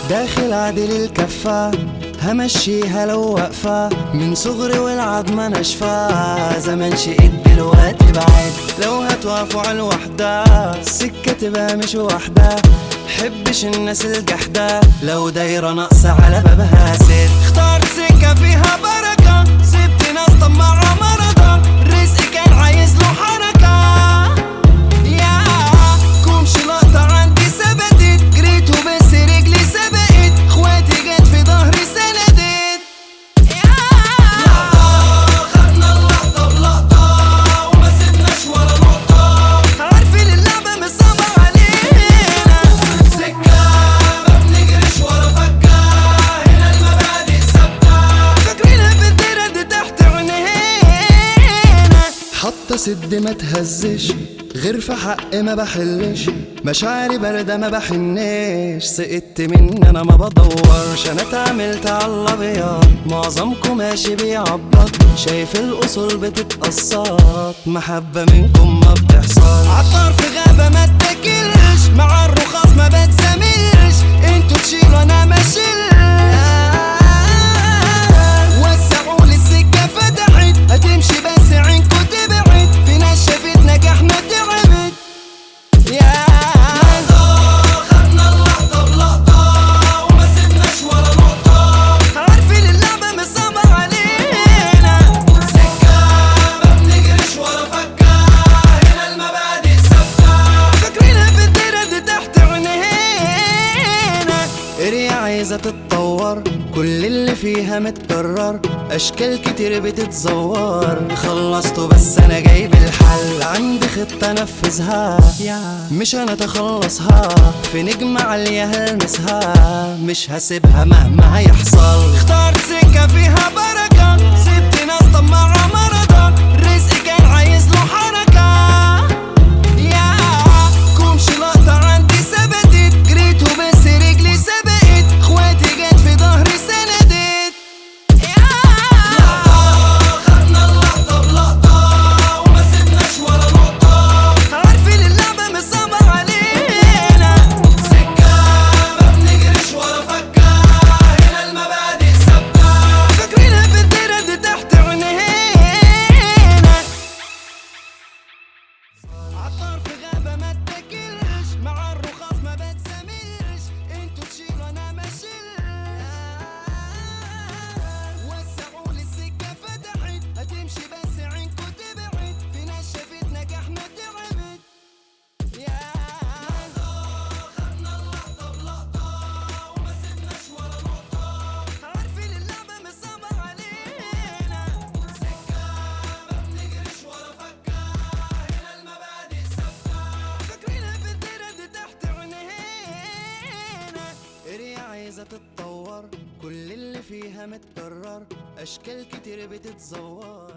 داخل عدل الكفة همشيها لو واقفة، من صغري والعظمة ناشفة، زمان شقيت دلوقتي بعد. لو هتوقفوا على الوحدة السكة تبقى مش وحدة، حبش الناس الجحدة لو دايرة ناقصة على بابها ست. اخترت سكة فيها بركة، سبت ناس طماعة مرضى، الرزق كان عايز له حركة. يا كومش لقطة عندي ثبتت، جريت وبس رجلي سبقت، اخواتي جت في ظهري سندت. لقطة خدنا اللقطة بلقطة وما سيبناش ولا نقطة، عارفين اللعبة مش صعبة علينا، سكة ما بنجريش ولا فكة، هنا المبادئ ثابتة، فاكرينها في الدايرة دي تحت عينينا. حاطة سد ما تهزش، غير في حق ما بحلش، مشاعري باردة ما بحنش، سقطت مني انا ما بدورش، انا اتعاملت على الابيض، معظمكم ماشي بيعبط، شايف الاصول بتتقسط، محبة منكم ما بتحصل، عطار في غابة ما اتاكلش، مع الرخاص ما بتزاملش، انتوا تشيلوا انا ما اشيلش، وسعوا لي السكة فتحت، هتمشي بس عينكوا تبعد، في ناس شافت نجاحنا تعبت. يا لقطة خدنا اللقطة بلقطة وما سيبناش ولا نقطة، عارفين اللعبة مش صعبة علينا، سكة ما بنجريش ولا فكة، هنا المبادئ ثابتة، فاكرينها في الدايرة دي تحت عينينا. اريا عايزة تتطور، كل اللي فيها متكرر، اشكال كتير بتتزور، خلصته بس انا جايب الحل، عندي خطة نفذها، مش انا تخلصها، في نجمة عالية هلمسها، مش هسيبها مهما هيحصل. اخترت سكة فيها بركة، سبت ناس طماعة مرضى، الرزق كان عايز له حركة. يا كومش لقطة عندي ثبتت، جريت وبس رجلي سبقت، اخواتي جت في ظهري سندت. لقطة خدنا اللقطة بلقطة وما سيبناش ولا نقطة، عارفين اللعبة مش صعبة علينا، سكة ما بنجريش ولا فكة، هنا المبادئ ثابتة، فاكرينها في الدايرة دي تحت عينينا. عطار في غابة ما اتاكلش، مع الرخاص ما بتزاملش، انتوا تشيلوا انا ما اشيلش، وسعوا لي السكة فتحت، هتمشي بس عينكوا تبعد، في ناس شافت نجاحنا تعبت. يا لقطة خدنا اللقطة بلقطة وما سيبناش ولا نقطة، عارفين اللعبة مش صعبة علينا، سكة ما بنجريش ولا فكة، هنا المبادئ ثابتة، فاكرينها في الدايرة دي تحت عينينا. اريا عايزة تتطور، كل اللي فيها متكرر، اشكال كتير بتتزور.